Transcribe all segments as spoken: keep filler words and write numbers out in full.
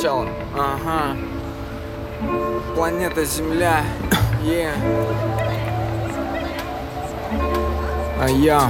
Начало. Ага. Планета Земля. Yeah. А я.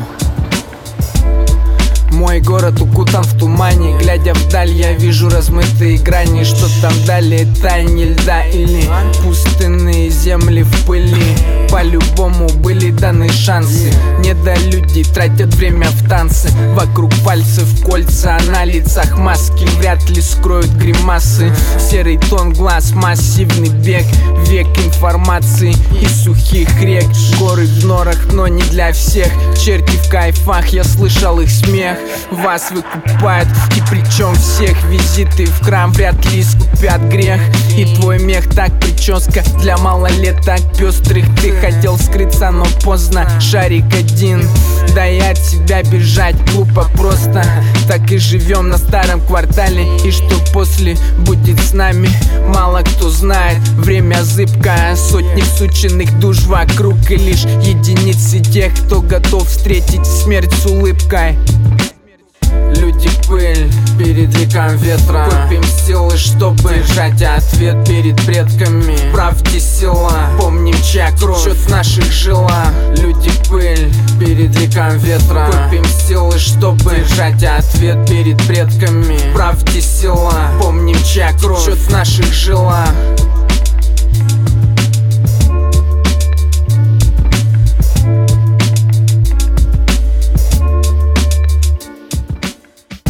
Мой город укутан в тумане. Глядя вдаль, я вижу размытые грани. Что там далее, тайне льда или пустынные земли в пыли. По-любому были даны шансы. Недолюди тратят время в танцы. Вокруг пальцев кольца, а на лицах маски вряд ли скроют гримасы. Серый тон глаз, массивный бег. Век информации и сухих рек. Горы в норах, но не для всех. Черти в кайфах, я слышал их смех. Вас выкупают, и причем всех. Визиты в храм вряд ли искупят грех. И твой мех так прическа для малолеток пестрых. Ты хотел скрыться, но поздно, шарик один. Да и от себя бежать глупо просто. Так и живем на старом квартале. И что после будет с нами, мало кто знает. Время зыбкое, сотни сученных душ вокруг. И лишь единицы тех, кто готов встретить смерть с улыбкой. Люди пыль перед ликом ветра. Копим силы, чтобы держать ответ перед предками. Правде сила, помним, чья кровь течет в наших жилах. Люди пыль перед ликом ветра. Копим силы, чтобы держать ответ перед предками. Правде сила, помним, чья кровь течет в наших жилах.